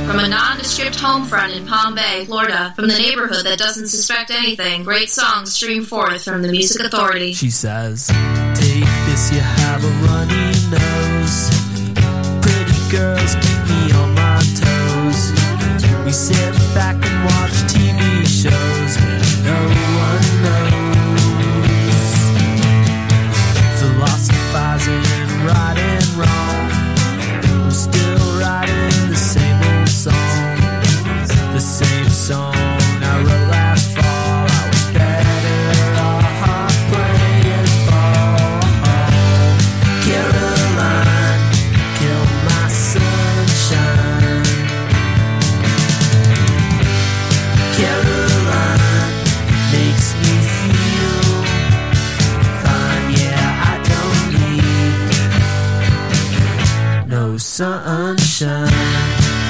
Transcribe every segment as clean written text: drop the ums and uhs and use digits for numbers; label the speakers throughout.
Speaker 1: From a nondescript home front in Palm Bay, Florida, from the neighborhood that doesn't suspect anything, great songs stream forth from the Music Authority.
Speaker 2: She says, take this, you have a runny nose. Pretty girls keep me on my toes. We sit back and watch TV shows and no one knows. Philosophizing right and wrong. I'm still writing the same old song. The same song I wrote last fall. I was better off playing ball. Caroline, kill my sunshine. Caroline makes me feel fine. Yeah, I don't need no sunshine.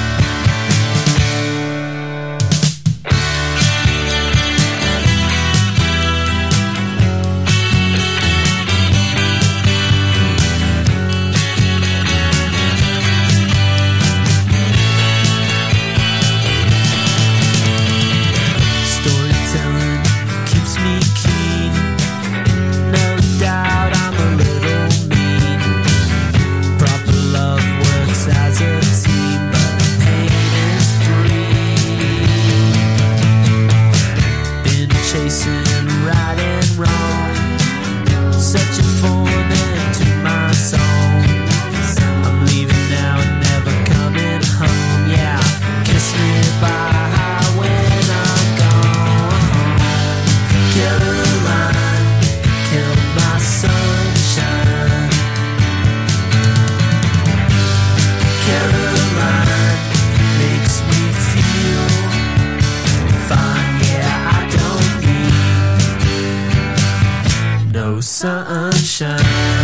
Speaker 2: Sunshine.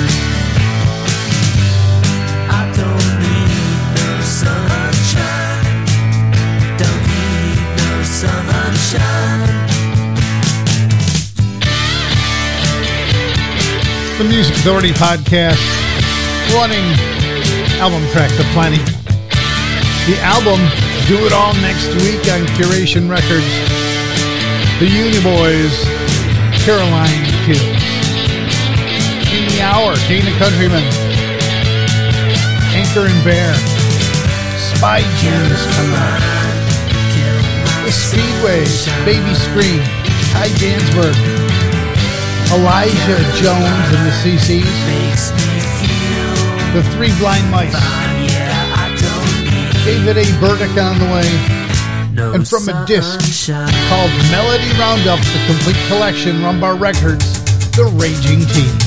Speaker 2: I don't need no sunshine. Don't need no sunshine.
Speaker 3: The Music Authority podcast, running album tracks aplenty. The album, Do It All, next week on Curation Records. The Uniboys, Caroline Kills. In the Hour, Dana Countryman, Anchor and Bear, Spy Gems coming out, The Speedways, Baby Scream, Ty Dansberg, Elijah Jones and the CCs, The Three Blind Mice, David A. Burdick on the way, and from a disc called Melody Roundup, the complete collection, Rumbar Records, The Raging Teens.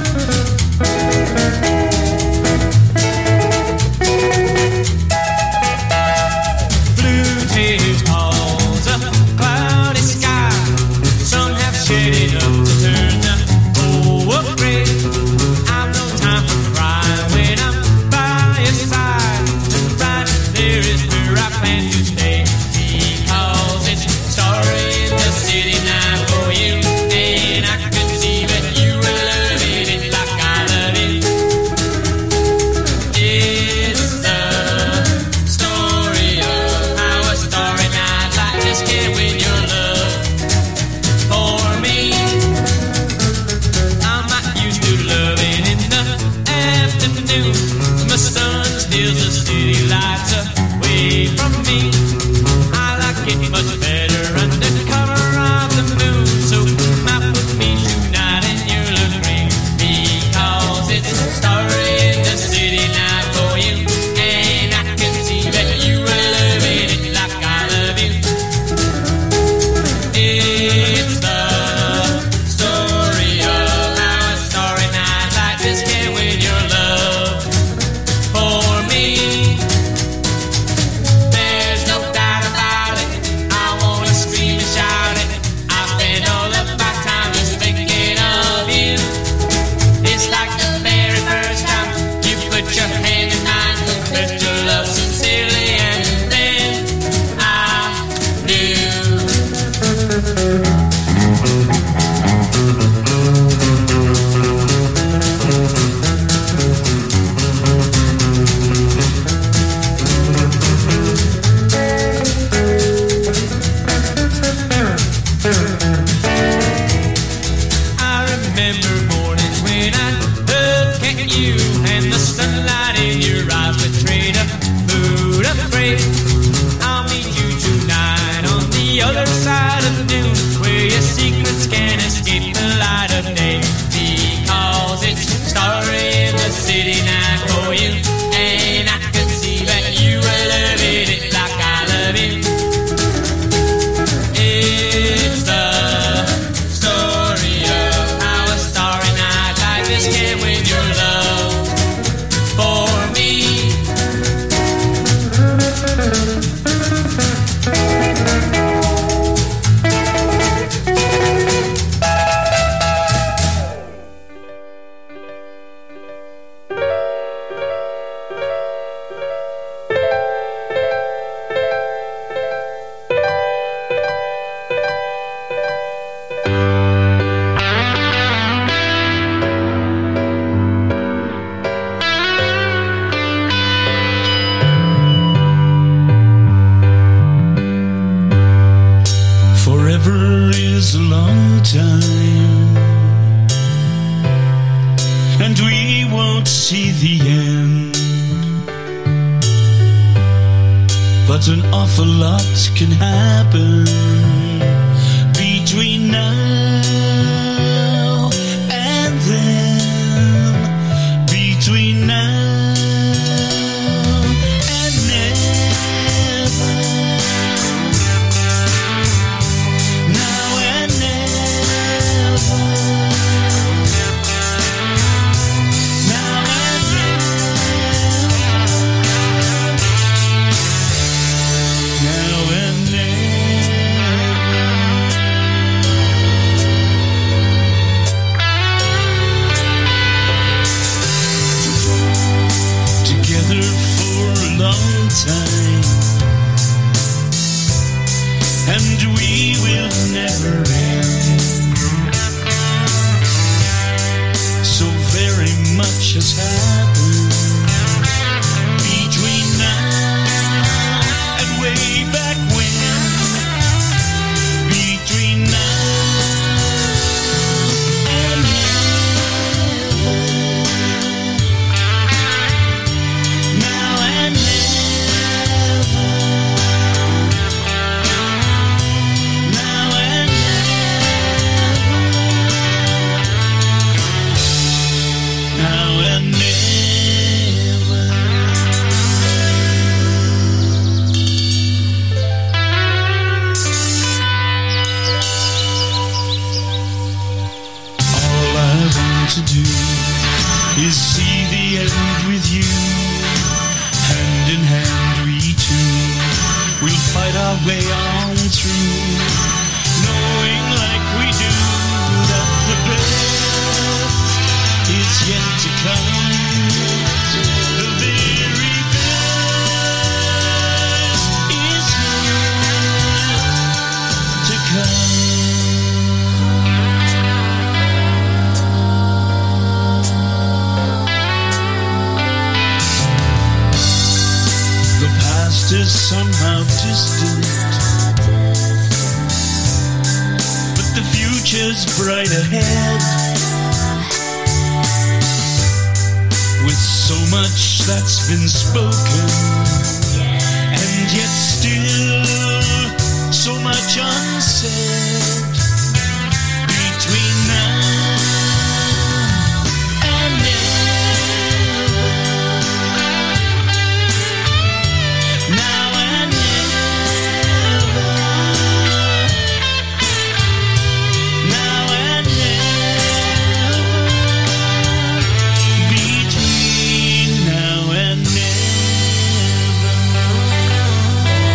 Speaker 4: Blue days cause a cloudy sky. Some have shaded up to turn the whole gray. I've no time for crying when I'm by your side. Right there is where I plan to stay, because it's sorry in the city now for you, and I could see that you were loving it like I love it. It's the story of how a starry night like this can win your love. For me, I'm not used to loving in the afternoon. My sun steals the city lights away from me. afraid. I'll meet you tonight on the other side of the dune, where your secrets can escape the light of day. Because it's starry in the city night for you, and I can see that you are loving it like I love it. It's the story of how a starry night like this can win your love for me.
Speaker 5: Forever is a long time, and we won't see the end. But an awful lot can happen between now and then. Between now and never. Now and never. Now and never. Now and together for a long time, and we will never end. So very much has happened between now and way back when. Between now and never. Now and never. Now and never. Now and never. All I want to do is see the end with you. Hand in hand we two will fight our way on through, knowing like we do that the best is yet to come. The very best is yet to come. The past is somehow distant, but the future's bright ahead. With so much that's been spoken, and yet still so much unsaid. Between now and never. Now and never. Now and never. Between now and never.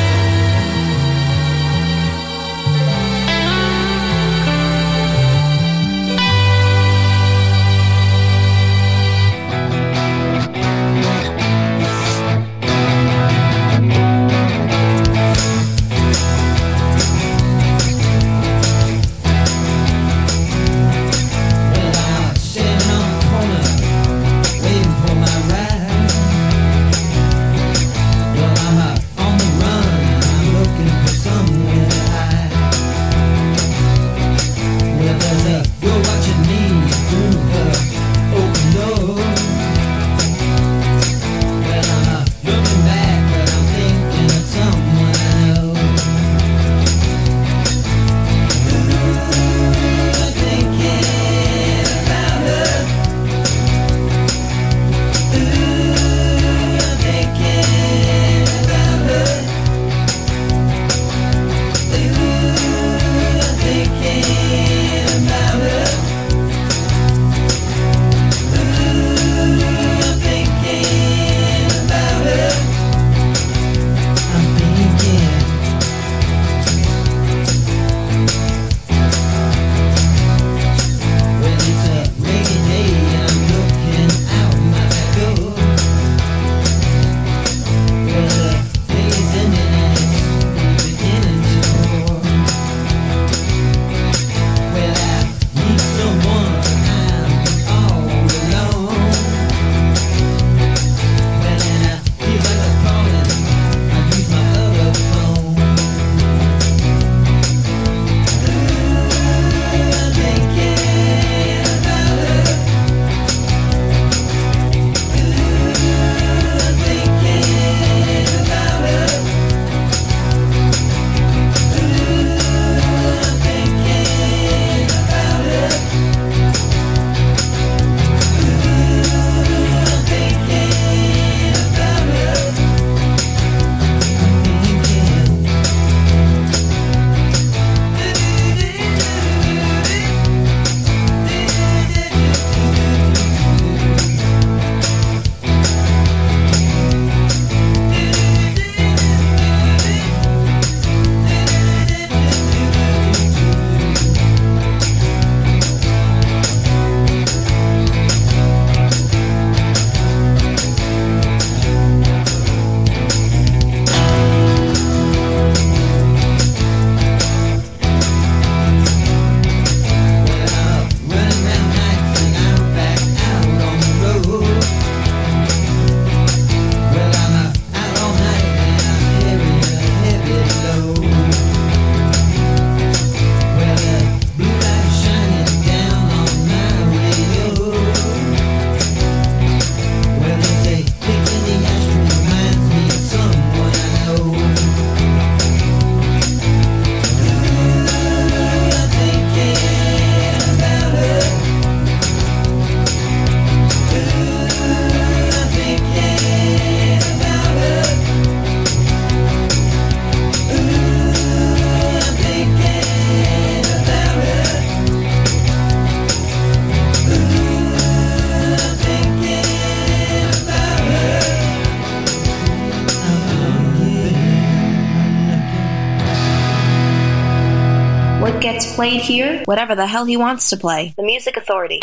Speaker 1: What gets played here? Whatever the hell he wants to play. The Music Authority.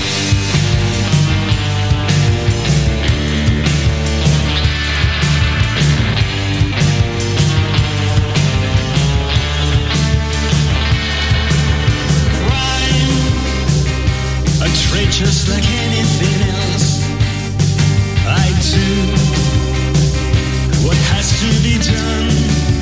Speaker 5: Just like anything else, I do what has to be done.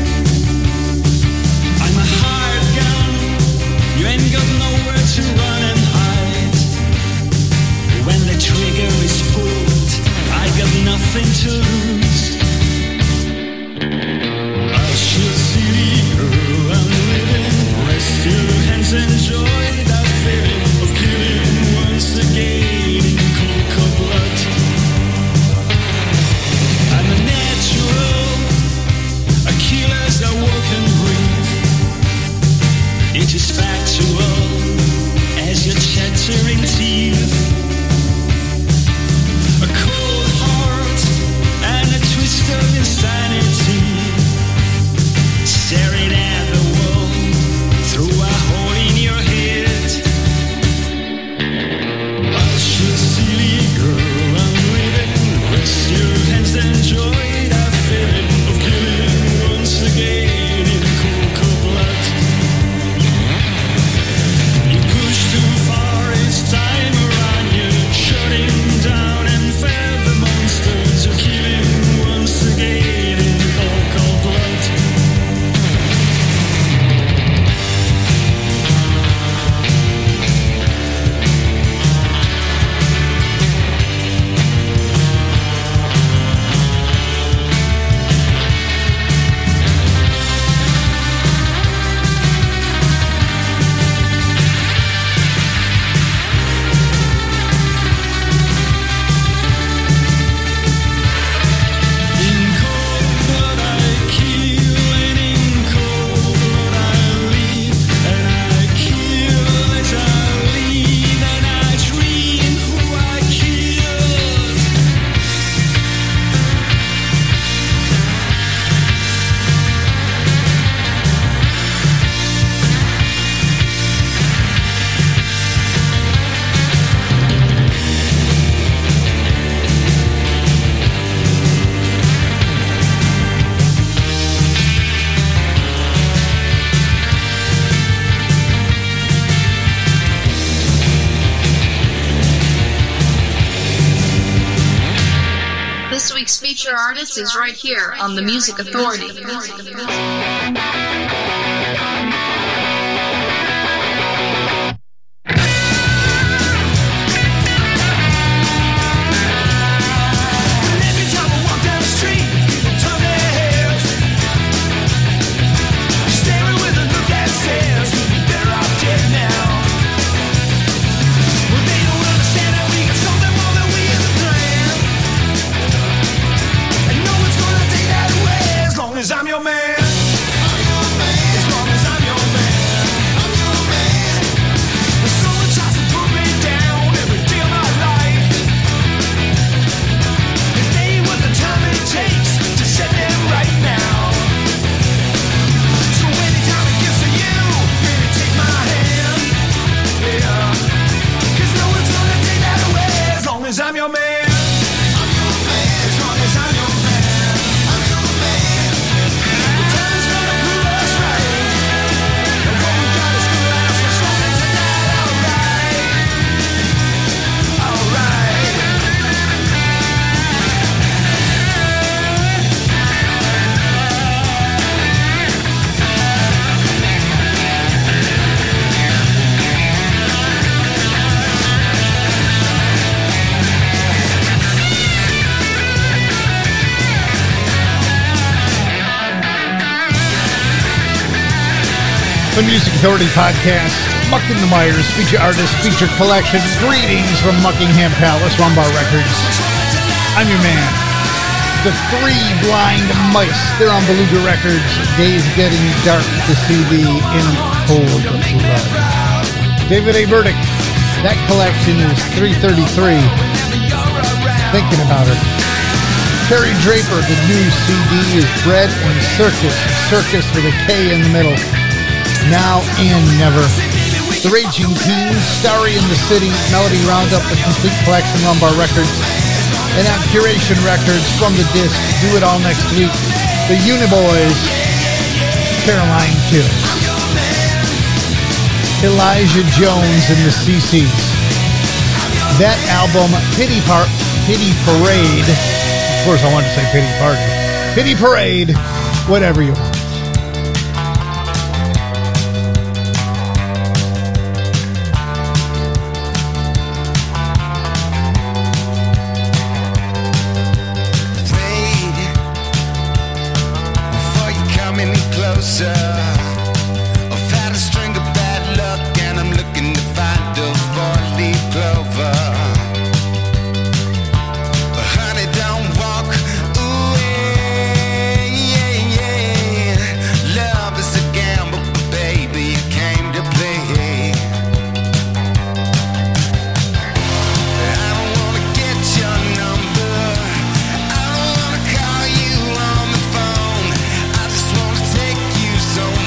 Speaker 5: I'm a hired gun, you ain't got nowhere to run and hide. When the trigger is pulled, I got nothing to lose. I'll shoot city girl, I'm living. Rest your hands, enjoy that feeling of killing once again in cold blood. I'm a natural, a killer's that walk and breathe. It is factual as your chattering teeth. A cold heart and a twist of insanity, staring at the wall through a hole in your head. I'll shoot silly girl, I'm leaving. Rest your hands, enjoy that feeling of killing once again in cold blood. You push too far, it's time around you, shutting down and fed the monster to killing once again in cold blood.
Speaker 1: This week's feature artist is right here on the Music Authority.
Speaker 4: I'm your man.
Speaker 3: The Music Authority Podcast, Mucking the Myers, feature artist, feature collection. Greetings from Muckingham Palace, Rumbar Records. I'm your man, the Three Blind Mice. They're on Beluga Records. Days Getting Dark, the CD, In Cold Blood. David A. Burdick, that collection is 333. Thinking about it. Terry Draper, the new CD is Bread and Circus. Circus with a K in the middle. Now and Never. The Raging Teens, Starry in the City, Melody Roundup, the complete collection, Rumbar Records. And on Curation Records from the disc, Do It All Next Week, the Uniboys, Caroline Kills. Elijah Jones and the CCs. That album, Pity Parade. Of course, I wanted to say Pity Party. Pity Parade, whatever you want.
Speaker 6: Wait before you come any closer. I've had a string of bad luck and I'm looking to find a four-leaf clover. Honey, don't walk away. Love is a gamble, but baby, you came to play. I don't wanna get your number. I don't wanna call you on the phone. I just wanna take you somewhere.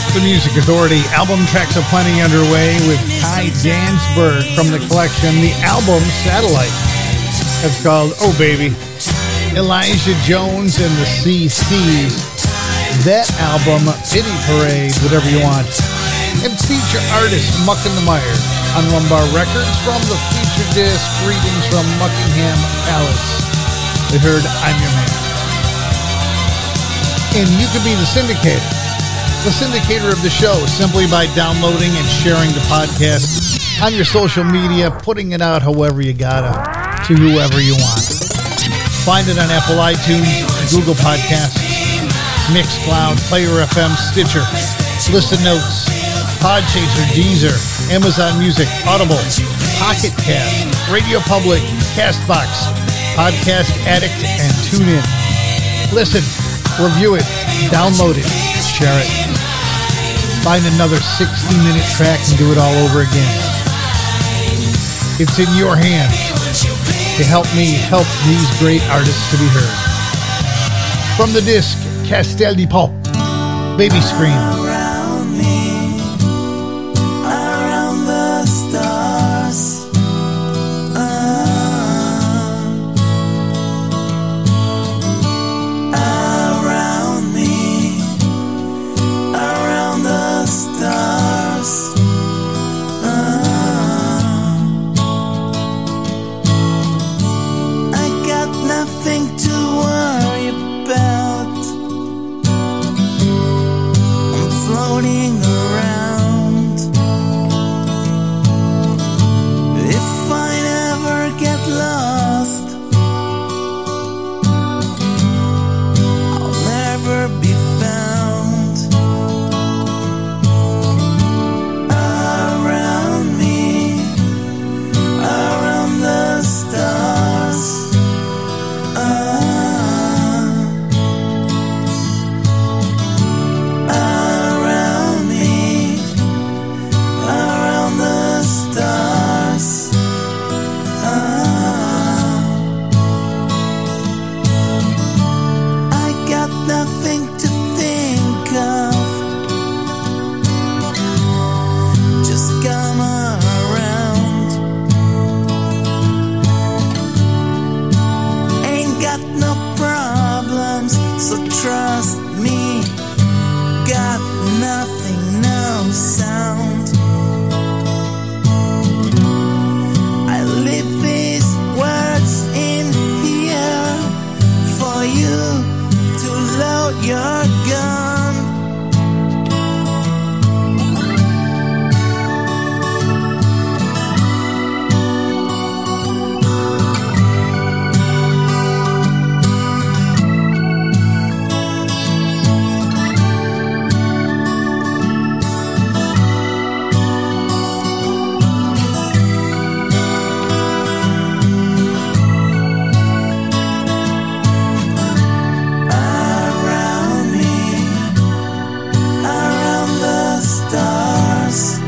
Speaker 3: The Music Authority album tracks are plenty underway with Ty Dansberg from the collection The Album Satellite. It's called Oh Baby. Elijah Jones and the CCs. That album, Pity Parade, whatever you want. And feature artist Muck and the Myers on Lumbar Records from the feature disc Greetings from Muckingham Palace. They heard I'm Your Man. And you can be the syndicator of the show, simply by downloading and sharing the podcast on your social media, putting it out however you gotta, to whoever you want. Find it on Apple iTunes, Google Podcasts, Mixcloud, Player FM, Stitcher, Listen Notes, Podchaser, Deezer, Amazon Music, Audible, Pocket Cast, Radio Public, CastBox, Podcast Addict, and TuneIn. Listen, review it, download it, share it. Find another 60-minute track and do it all over again. It's in your hands to help me help these great artists to be heard. From the disc, Castel di Pop, Baby Scream.
Speaker 2: Around me, around the stars. Around me, around the stars. I got nothing to worry about. I'm floating around. If I never get lost, I'll never be found. Around me, around the stars. Around me, around the stars. I got nothing to think of. Just come around. Ain't got no problems, so trust me. Got nothing, no sound. I leave these words in here for you to load your gun. Around me, around the stars.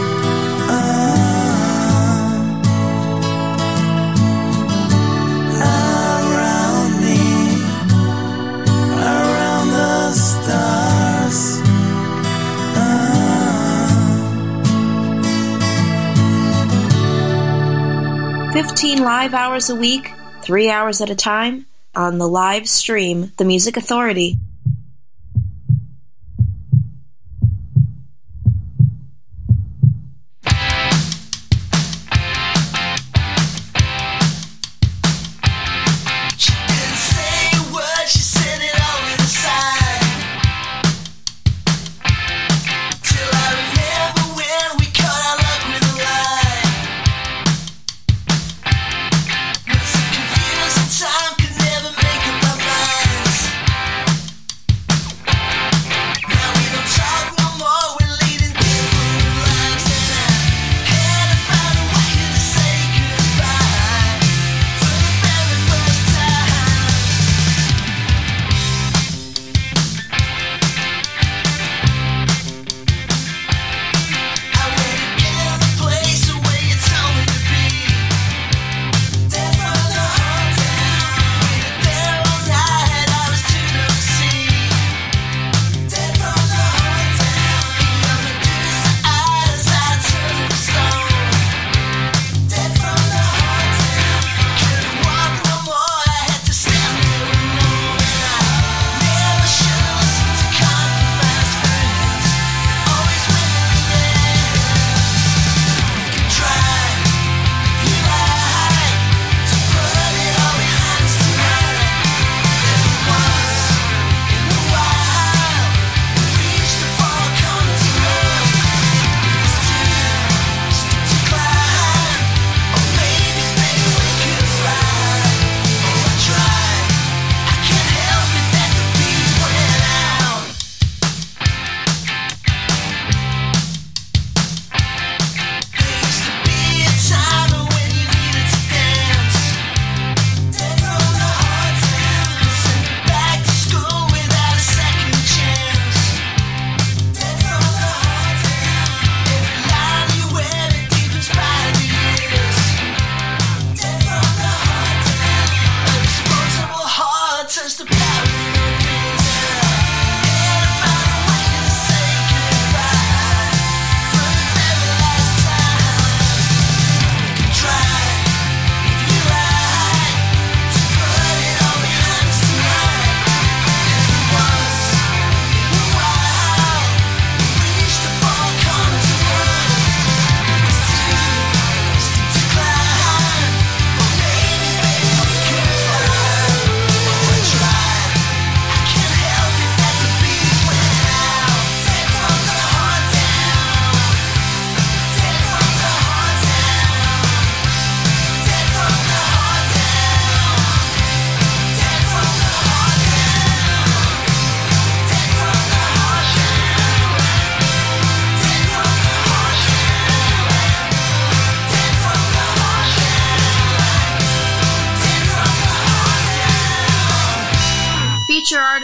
Speaker 2: Around me, around the stars.
Speaker 1: 15 live hours a week, 3 hours at a time, on the live stream, The Music Authority.
Speaker 2: She didn't say a word, she said it all inside. Till I remember when we caught our luck with a lie. Was it confusing time, could never make up our minds.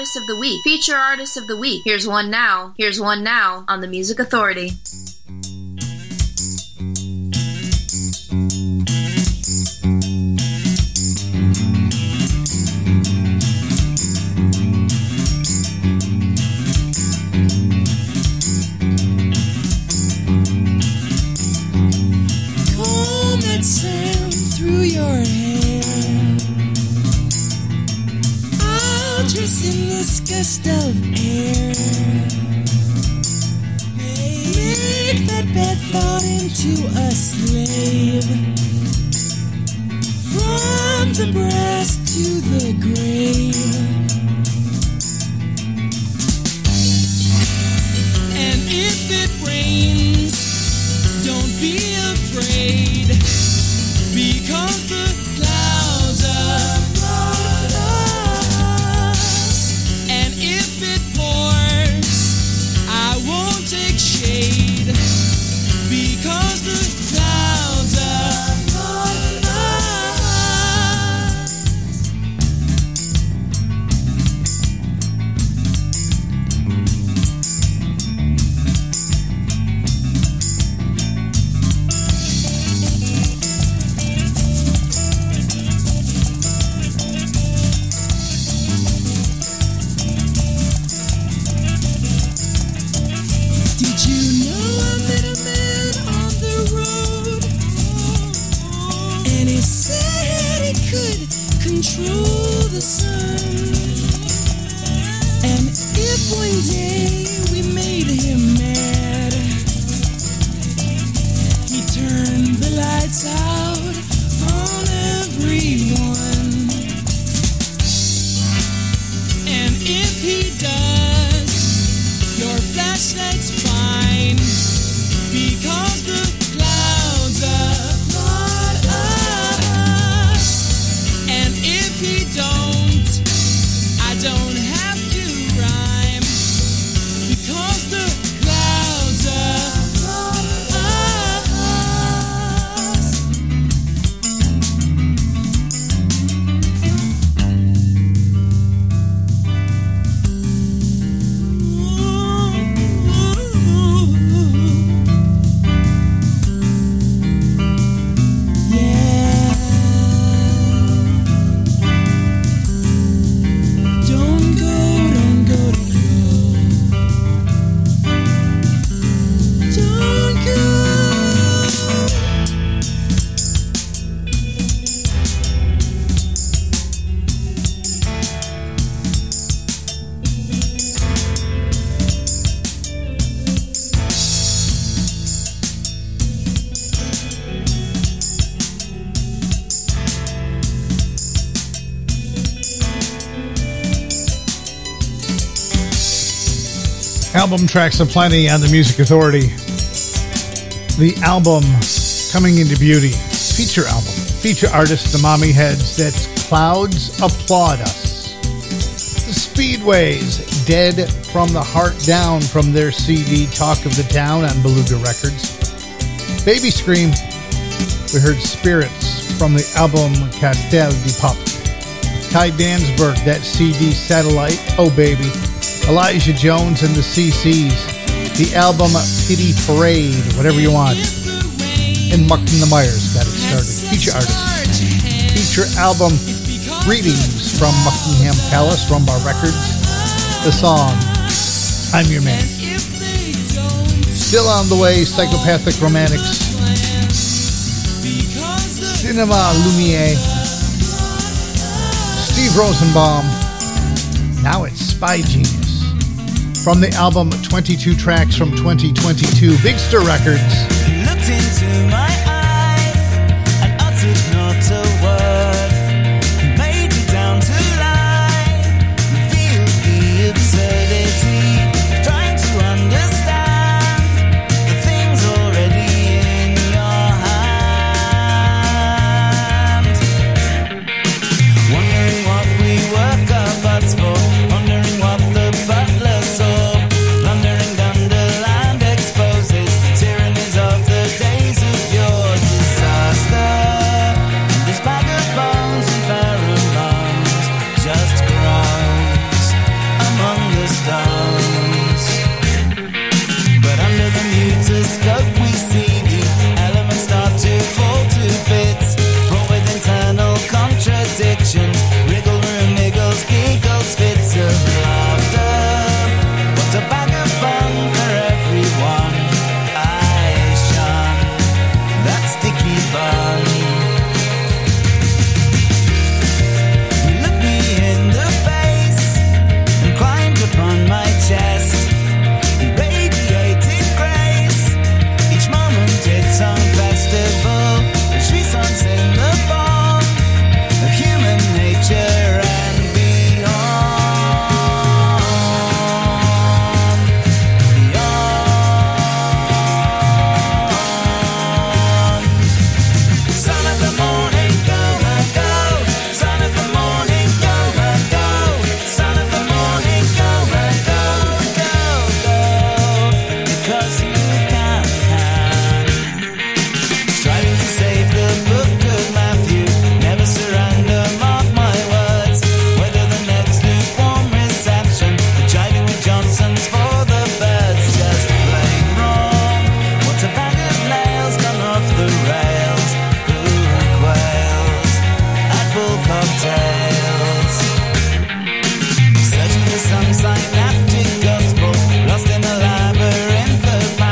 Speaker 1: Artist of the Week. Feature Artist of the Week. Here's one now. Here's one now on the Music Authority.
Speaker 2: Comb that sand through your hair. I'll dress in this gust of air. Make that bad thought into a slave. From the breast to the grave. And if it rains, don't be afraid, because the clouds are above us. And if it pours, I won't take shade, because the clouds are above us. Did you know I met a man on the road? And he said he could control the sun. And if one day we made him mad, he turned the lights out on everyone. And if he does, your flashlight's fine, because the clouds are not us. And if he don't, I don't have to rhyme, because the clouds are not us. Yeah. Don't go, don't go, don't go. Don't go.
Speaker 3: Album tracks aplenty on the Music Authority. The album Coming Into Beauty, feature album. Feature artist, the Mommy Heads, that's Clouds Applaud Us. The Speedways, Dead from the Heart Down from their CD Talk of the Town on Beluga Records. Baby Scream, we heard Spirits from the album Castel di Pop. Ty Dansberg, that CD Satellite, Oh Baby. Elijah Jones and the CCs, the album Pity Parade, whatever you want. And Martin the Myers got it started. Feature artist. Feature album Greetings from Buckingham Palace, Rumbar Records. The song I'm Your Man. Still on the way, Psychopathic Romantics. Cinema Lumiere. Steve Rosenbaum. Now it's Spy Genius. From the album 22 Tracks from 2022, Big Stir Records.
Speaker 2: Looked into my eyes and uttered not a word. Made me down to lie. Revealed the absurdity of trying to understand the things already in your hand. Wondering what we were gods for. Wondering what the butler saw. Blundering underland exposes tyrannies of the days of yore. 'cause you can. Striving to save the book of Matthew, never surrender, mark my words. Whether the next lukewarm reception, the jiving with Johnson's for the birds, just plain wrong. What a bag of nails gone off the rails, who quails at full cocktails. Searching for some synaptic gospel, lost in a labyrinth of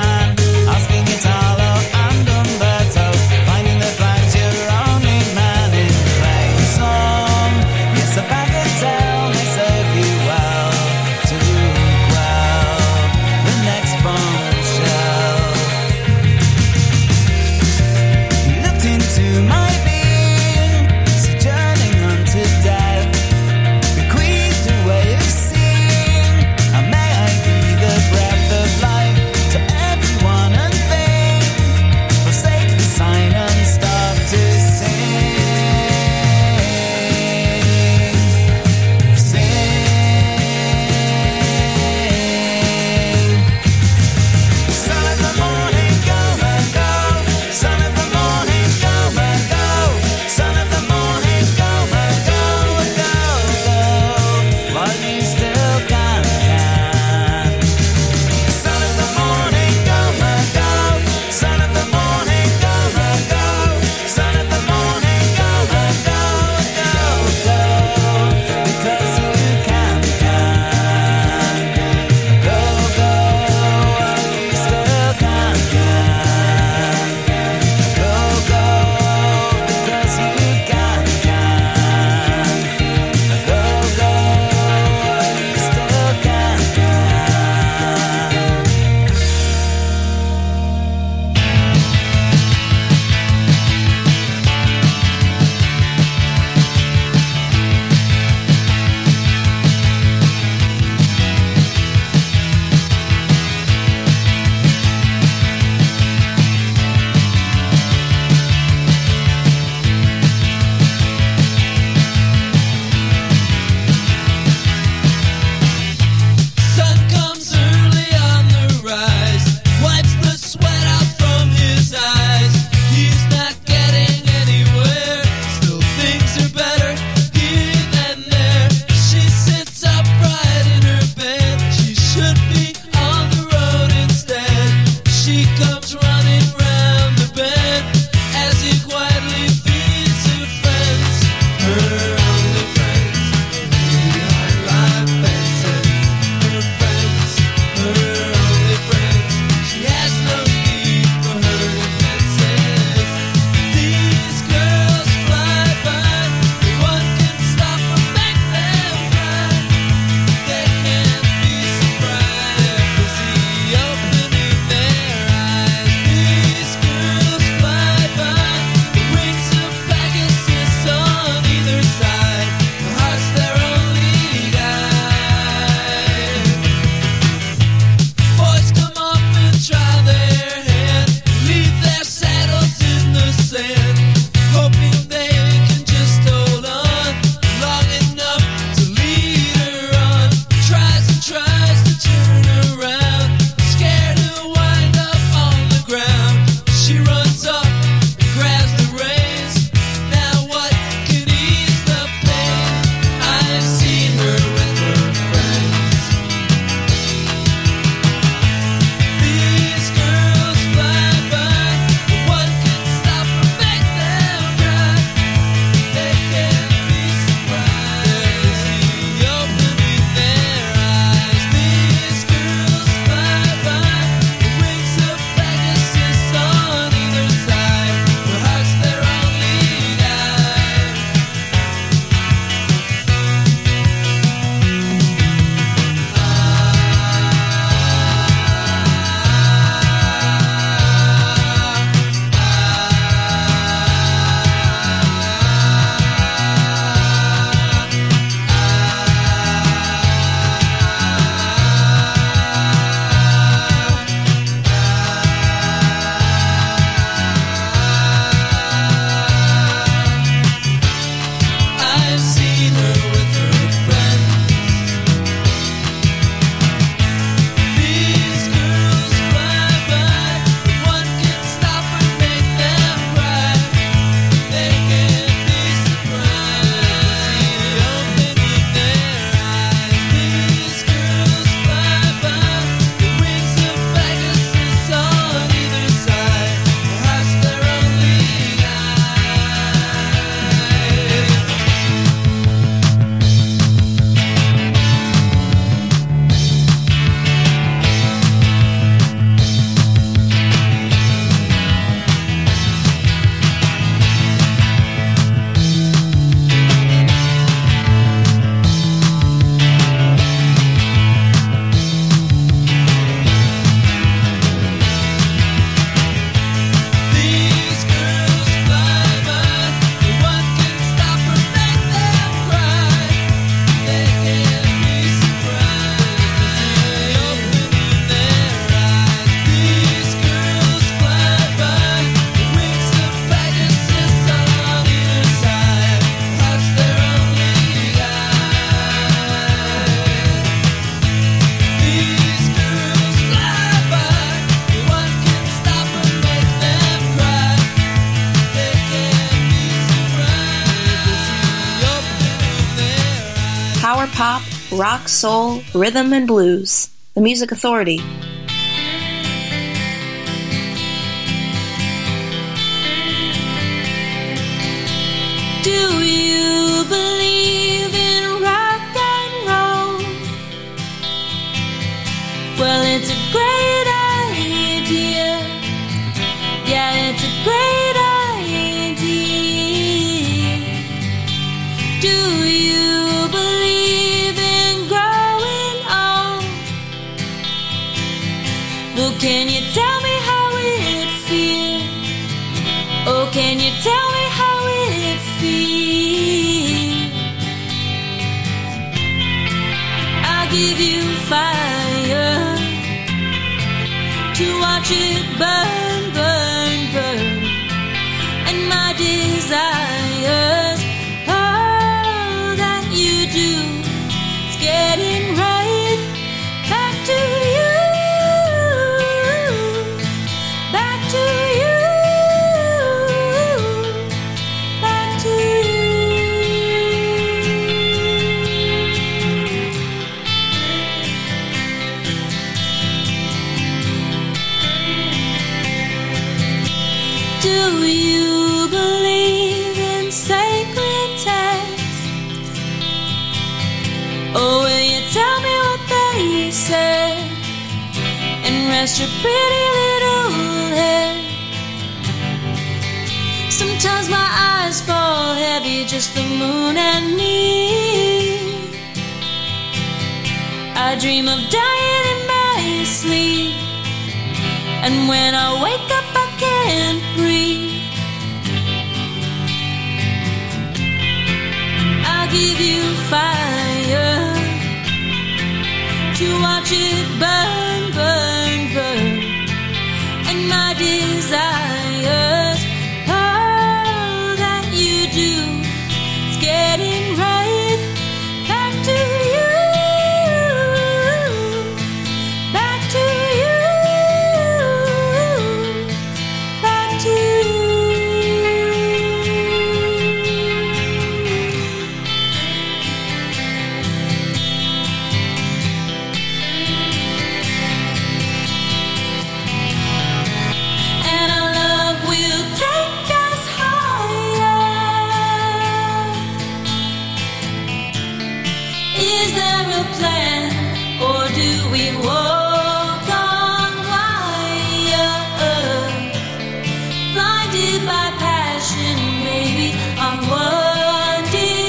Speaker 1: pop, rock, soul, rhythm, and blues. The Music Authority.
Speaker 7: Do you believe in rock and roll? Well, it's a great idea. Yeah, it's a great idea. Do you believe in growing old? Well, can you tell me how it feels? Oh, can you tell me how it feels? I'll give you fire to watch it burn, burn, burn. And my desires, all that you do is getting right back to you, back to you, back to Do you believe in sacred texts? Oh, will you tell me what they say and rest your pretty little head? Sometimes my eyes fall heavy, just the moon and me. I dream of dying in my sleep, and when I wake up I can't breathe. I'll give you fire to watch it burn, burn, burn. And my desires, all that you do is getting right back to you, back to you, back to you. And our love will take us higher. Is there a plan, or do we walk on wires? Blinded by passion, baby, on one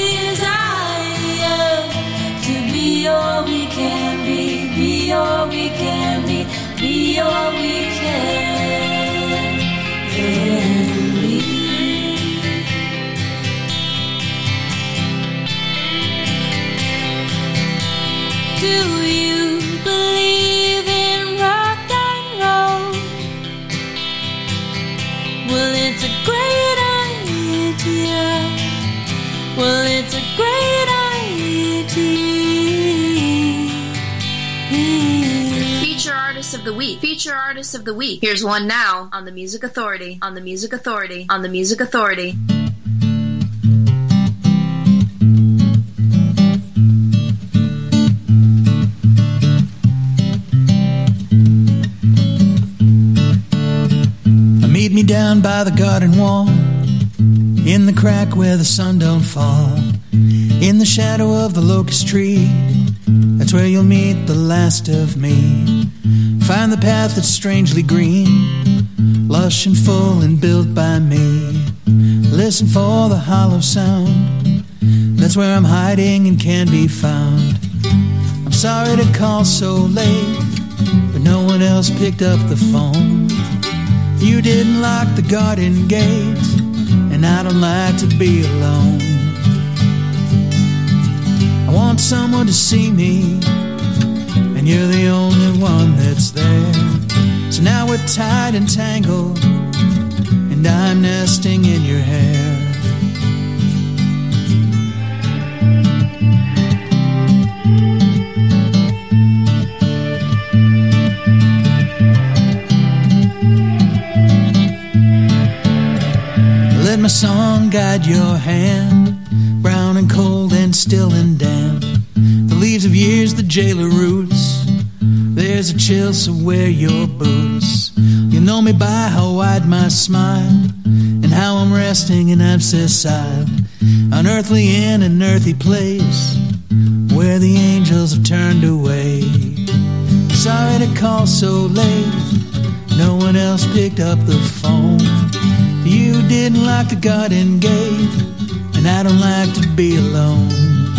Speaker 7: desire to be all we can be all we can be all we can be. Do you believe in rock and roll? Well, it's a great idea. Well, it's a great idea.
Speaker 1: Feature Artist of the Week. Feature Artist of the Week. Here's one now on the Music Authority. On the Music Authority. On the Music Authority.
Speaker 2: Meet me down by the garden wall, in the crack where the sun don't fall, in the shadow of the locust tree. That's where you'll meet the last of me. Find the path that's strangely green, lush and full and built by me. Listen for the hollow sound, that's where I'm hiding and can be found. I'm sorry to call so late, but no one else picked up the phone. You didn't lock the garden gate, and I don't like to be alone. I want someone to see me, and you're the only one that's there. So now we're tied and tangled, and I'm nesting in your hair. Let my song guide your hand, brown and cold and still and damp. of years the jailer roots. There's a chill, so wear your boots. You know me by how wide my smile and how I'm resting in abscess side, unearthly in an earthy place where the angels have turned away. Sorry to call so late, no one else picked up the phone. You didn't like the garden gate, and I don't like to be alone.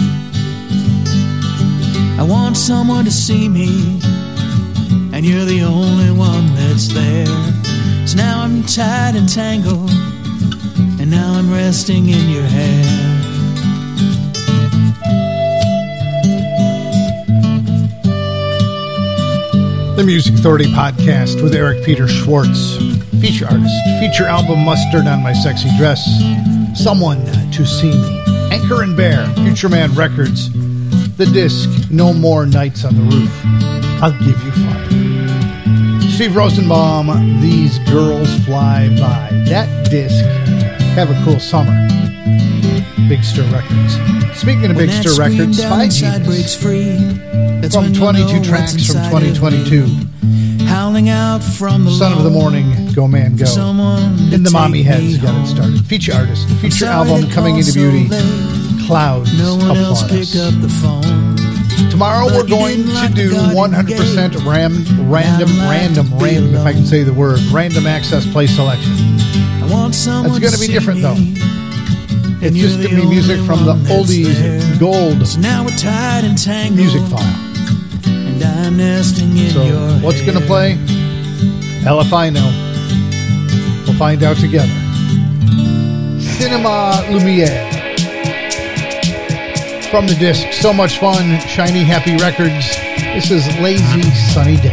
Speaker 2: I want someone to see me, and you're the only one that's there. So now I'm tied and tangled, and now I'm resting in your hair.
Speaker 3: The Music Authority Podcast with Eric Peter Schwartz. Feature artist. Feature album Mustard on My Sexy Dress. Someone to See Me. Anchor and Bear. Future Man Records. The disc No More Nights on the Roof. I'll Give You Fire. Steve Rosenbaum. These Girls Fly By. That disc. Have a Cool Summer. Big Stir Records. Speaking of Big Stir Records, Spy Genius. From 22 tracks from 2022.
Speaker 2: Howling out from the
Speaker 3: Son of the Morning, Go Man Go. In the Mommy Heads got it started. Feature artist. The feature album Coming Into Beauty. Clouds Applaud Us. Tomorrow we're going to do 100% random, if I can say the word, random access play selection. That's going to be different though. It's just going to be music from the oldies gold music file. So what's going to play? Hell if I know. We'll find out together. Cinema Lumiere. From the disc, So Much Fun, Shiny Happy Records. This is Lazy Sunny Day.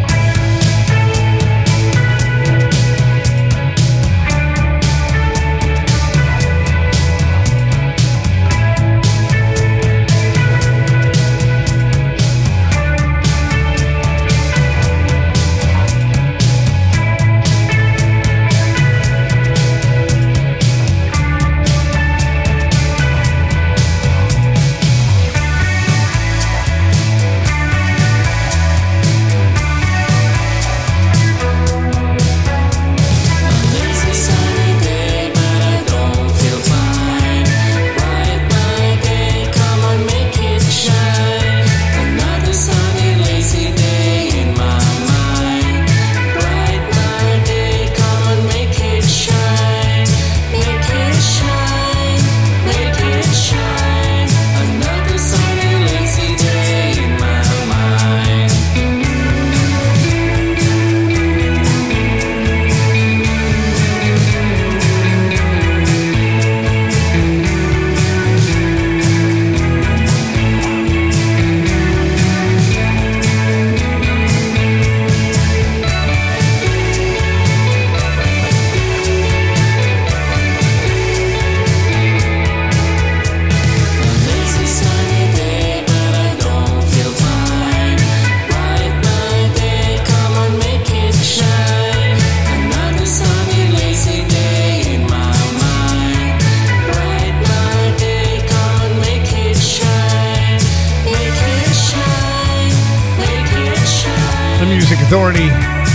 Speaker 3: Authority,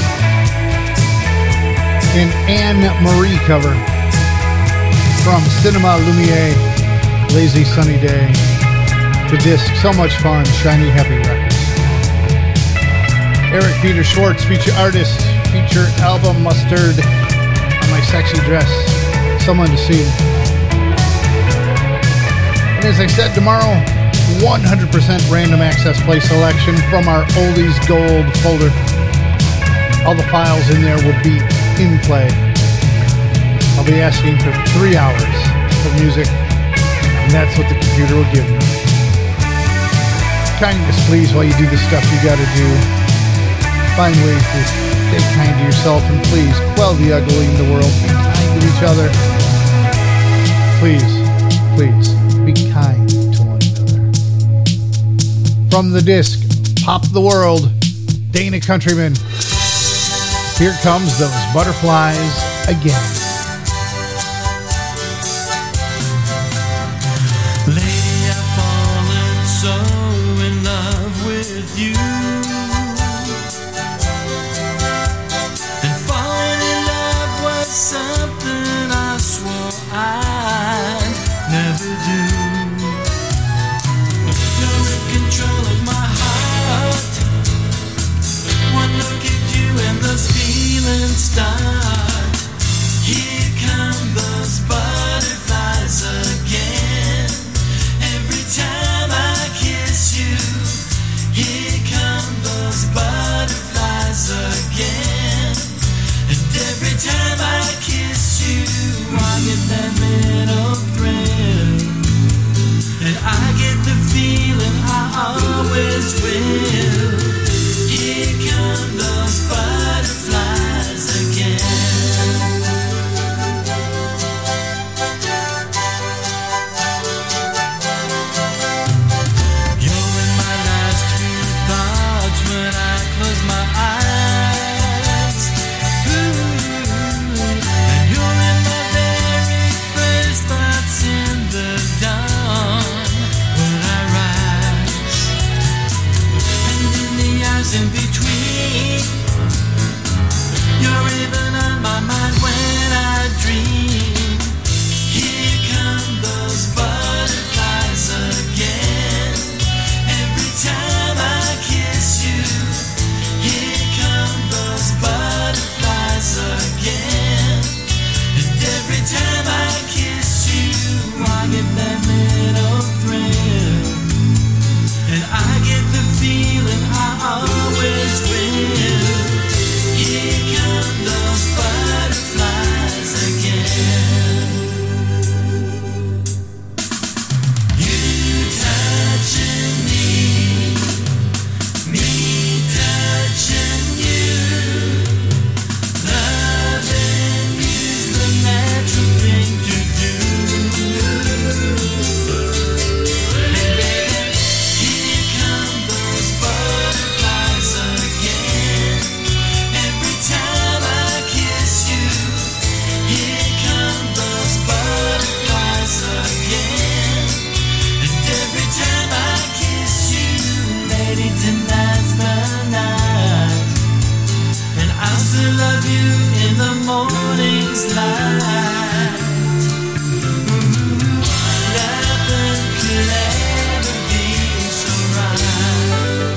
Speaker 3: an Anne-Marie cover from Cinema Lumiere, Lazy Sunny Day. The disc, So Much Fun, Shiny Happy Records. Eric Peter Schwartz, feature artist, feature album Mustard on My Sexy Dress, Someone to See. And as I said, tomorrow, 100% random access play selection from our Oldies Gold folder. All the files in there will be in play. I'll be asking for 3 hours of music, and that's what the computer will give me. Kindness, please, while you do the stuff you gotta do. Find ways to stay kind to yourself, and please quell the ugly in the world. Be kind to each other. Please, please, be kind to one another. From the disc, Pop the World, Dana Countryman. Here comes those butterflies again.
Speaker 2: Lately I've fallen so in love to love you in the morning's light. Nothing could ever be so right.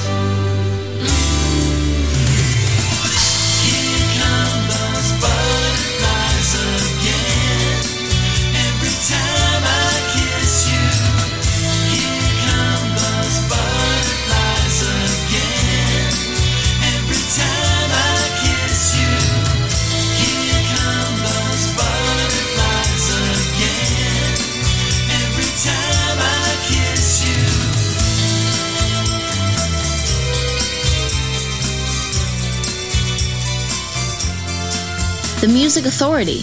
Speaker 2: Here come those butterflies again. Every time I kiss you, here come those butterflies again. Every time I kiss you, here come those butterflies again. Every time I kiss you.
Speaker 1: The Music Authority.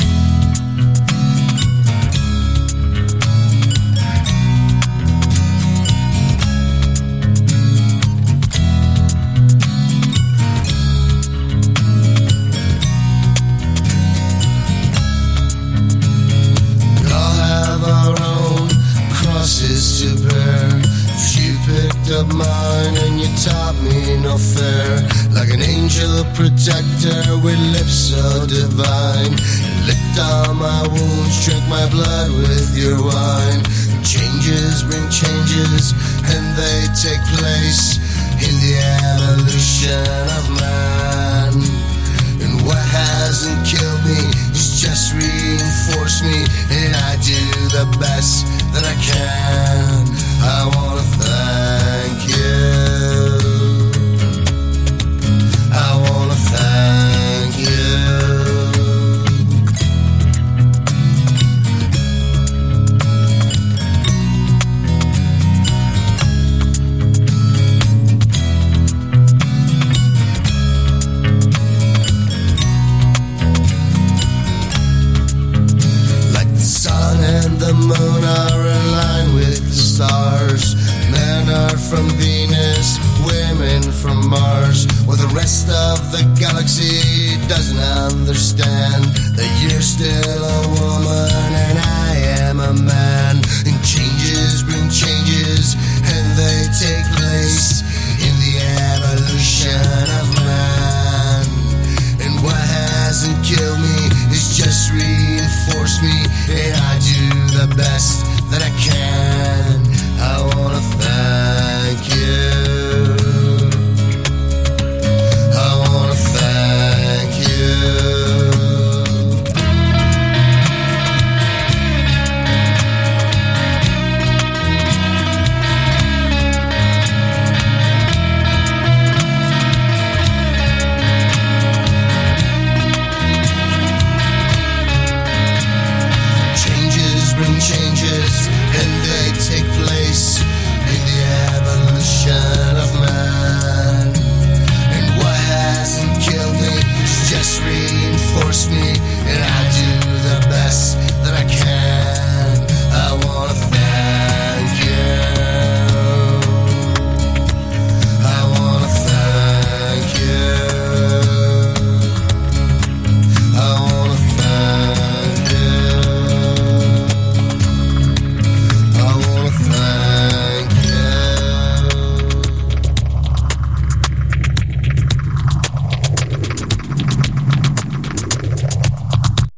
Speaker 6: We all have our own crosses to bear. You picked up mine and you taught me no fair. Like an angel protector with lips so divine. You licked all my wounds, drank my blood with your wine. Changes bring changes and they take place in the evolution of man. And what hasn't killed me is just reinforced me, and I do the best that I can. I wanna thank you. I wanna thank you. Like the sun and the moon are aligned with the stars. Men are from Venus, women from Mars. Well, the rest of the galaxy doesn't understand that you're still a woman and I am a man. And changes bring changes and they take place in the evolution of